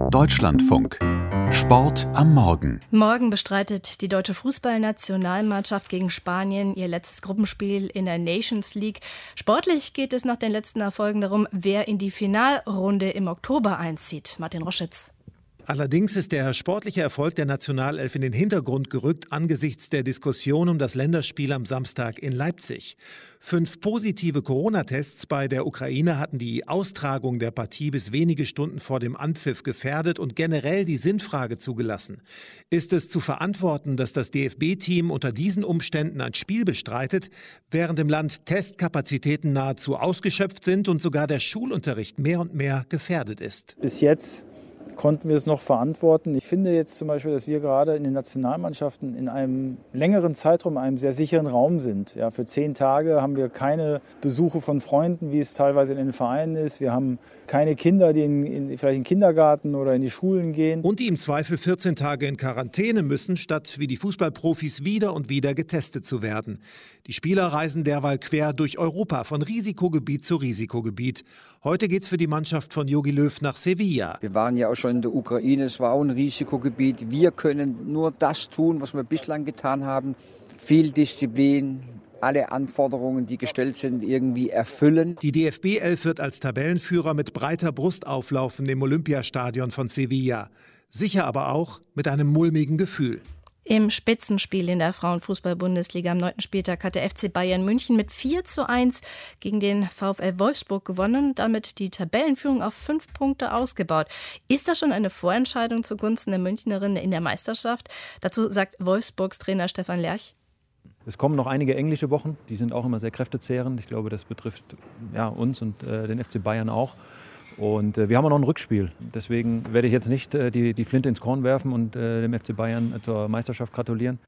Deutschlandfunk. Sport am Morgen. Morgen bestreitet die deutsche Fußballnationalmannschaft gegen Spanien ihr letztes Gruppenspiel in der Nations League. Sportlich geht es nach den letzten Erfolgen darum, wer in die Finalrunde im Oktober einzieht. Martin Roschitz. Allerdings ist der sportliche Erfolg der Nationalelf in den Hintergrund gerückt angesichts der Diskussion um das Länderspiel am Samstag in Leipzig. 5 positive Corona-Tests bei der Ukraine hatten die Austragung der Partie bis wenige Stunden vor dem Anpfiff gefährdet und generell die Sinnfrage zugelassen. Ist es zu verantworten, dass das DFB-Team unter diesen Umständen ein Spiel bestreitet, während im Land Testkapazitäten nahezu ausgeschöpft sind und sogar der Schulunterricht mehr und mehr gefährdet ist? Bis jetzt konnten wir es noch verantworten. Ich finde jetzt zum Beispiel, dass wir gerade in den Nationalmannschaften in einem längeren Zeitraum, in einem sehr sicheren Raum sind. Ja, für 10 Tage haben wir keine Besuche von Freunden, wie es teilweise in den Vereinen ist. Wir haben keine Kinder, die vielleicht in den Kindergarten oder in die Schulen gehen. Und die im Zweifel 14 Tage in Quarantäne müssen, statt wie die Fußballprofis wieder und wieder getestet zu werden. Die Spieler reisen derweil quer durch Europa, von Risikogebiet zu Risikogebiet. Heute geht's für die Mannschaft von Jogi Löw nach Sevilla. Wir waren ja auch schon in der Ukraine, es war auch ein Risikogebiet. Wir können nur das tun, was wir bislang getan haben. Viel Disziplin, alle Anforderungen, die gestellt sind, irgendwie erfüllen. Die DFB-Elf wird als Tabellenführer mit breiter Brust auflaufen im Olympiastadion von Sevilla. Sicher aber auch mit einem mulmigen Gefühl. Im Spitzenspiel in der Frauenfußball-Bundesliga am 9. Spieltag hat der FC Bayern München mit 4:1 gegen den VfL Wolfsburg gewonnen und damit die Tabellenführung auf 5 Punkte ausgebaut. Ist das schon eine Vorentscheidung zugunsten der Münchnerinnen in der Meisterschaft? Dazu sagt Wolfsburgs Trainer Stefan Lerch. Es kommen noch einige englische Wochen, die sind auch immer sehr kräftezehrend. Ich glaube, das betrifft uns und den FC Bayern auch. Und wir haben auch noch ein Rückspiel. Deswegen werde ich jetzt nicht die Flinte ins Korn werfen und dem FC Bayern zur Meisterschaft gratulieren.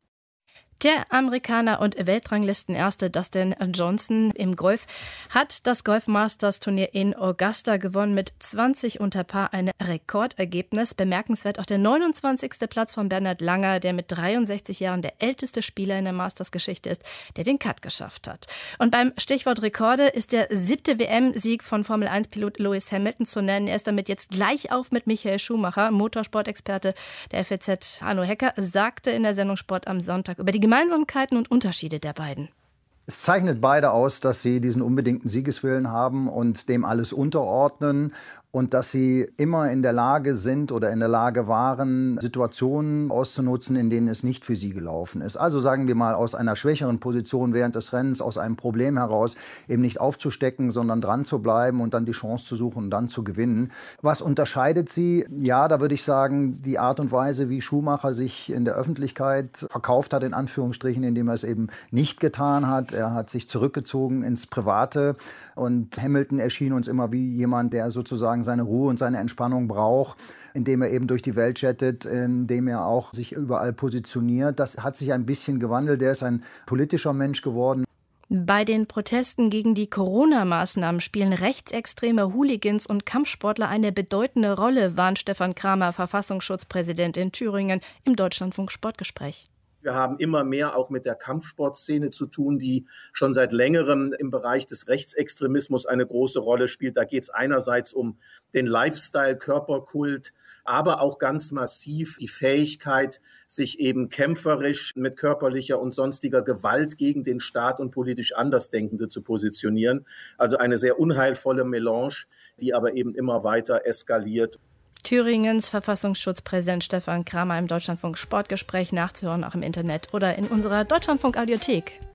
Der Amerikaner und Weltranglistenerste Dustin Johnson im Golf hat das Golf-Masters-Turnier in Augusta gewonnen mit 20 unter Par, ein Rekordergebnis. Bemerkenswert auch der 29. Platz von Bernhard Langer, der mit 63 Jahren der älteste Spieler in der Masters-Geschichte ist, der den Cut geschafft hat. Und beim Stichwort Rekorde ist der 7. WM-Sieg von Formel-1-Pilot Lewis Hamilton zu nennen. Er ist damit jetzt gleich auf mit Michael Schumacher. Motorsportexperte der FAZ Arno Hecker sagte in der Sendung Sport am Sonntag über die Gemeinsamkeiten und Unterschiede der beiden. Es zeichnet beide aus, dass sie diesen unbedingten Siegeswillen haben und dem alles unterordnen und dass sie immer in der Lage sind oder in der Lage waren, Situationen auszunutzen, in denen es nicht für sie gelaufen ist. Also sagen wir mal, aus einer schwächeren Position während des Rennens, aus einem Problem heraus, eben nicht aufzustecken, sondern dran zu bleiben und dann die Chance zu suchen und dann zu gewinnen. Was unterscheidet sie? Ja, da würde ich sagen, die Art und Weise, wie Schumacher sich in der Öffentlichkeit verkauft hat, in Anführungsstrichen, indem er es eben nicht getan hat. Er hat sich zurückgezogen ins Private und Hamilton erschien uns immer wie jemand, der sozusagen seine Ruhe und seine Entspannung braucht, indem er eben durch die Welt jettet, indem er auch sich überall positioniert. Das hat sich ein bisschen gewandelt. Er ist ein politischer Mensch geworden. Bei den Protesten gegen die Corona-Maßnahmen spielen rechtsextreme Hooligans und Kampfsportler eine bedeutende Rolle, warnt Stefan Kramer, Verfassungsschutzpräsident in Thüringen, im Deutschlandfunk Sportgespräch. Wir haben immer mehr auch mit der Kampfsportszene zu tun, die schon seit längerem im Bereich des Rechtsextremismus eine große Rolle spielt. Da geht es einerseits um den Lifestyle, Körperkult, aber auch ganz massiv die Fähigkeit, sich eben kämpferisch mit körperlicher und sonstiger Gewalt gegen den Staat und politisch Andersdenkende zu positionieren. Also eine sehr unheilvolle Melange, die aber eben immer weiter eskaliert. Thüringens Verfassungsschutzpräsident Stefan Kramer im Deutschlandfunk Sportgespräch nachzuhören, auch im Internet oder in unserer Deutschlandfunk Audiothek.